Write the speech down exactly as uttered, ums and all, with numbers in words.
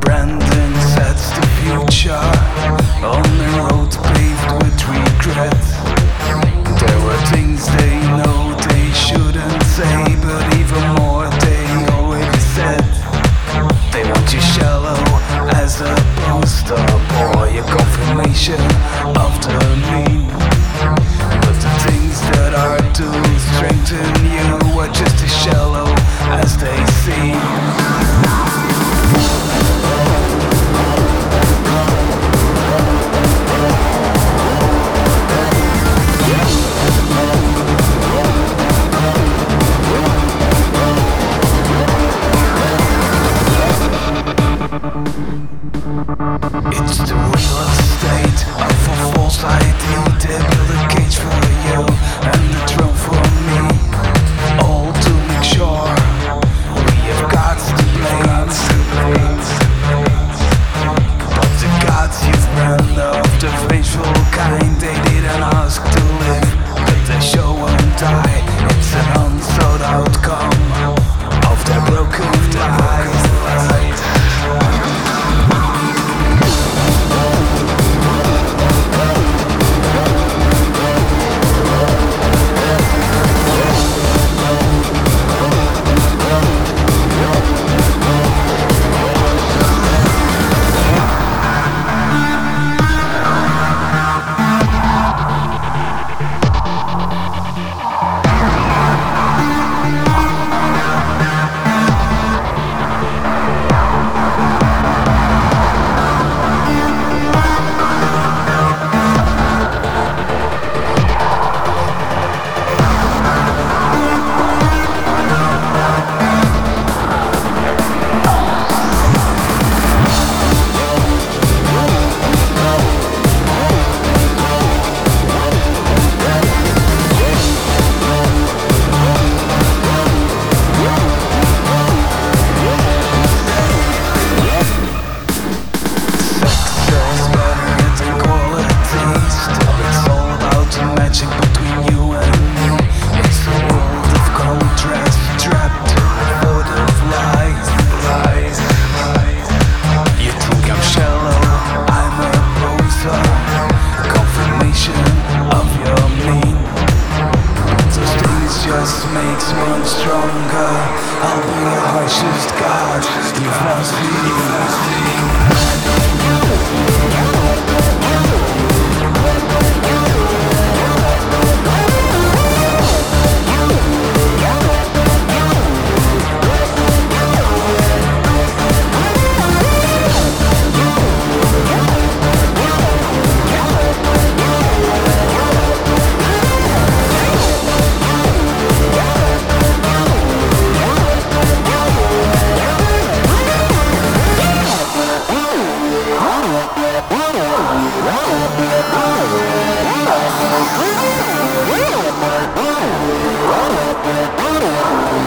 Brandon sets the future on the road paved with regret. There were things they know they shouldn't say, but even more they already said. They want you shallow as a poster boy, a confirmation of the mean. But the things that are to strengthen you are just as shallow as they seem. It's the real estate of a false idea. They build a cage for you and a throne for me, all to make sure we have gods to blame. But the gods you've brand of the vengeful kind, they didn't ask to live, but they show and die. It's an unsought outcome of their broken lives. Makes one stronger. I'll be your harshest god. You've lost me.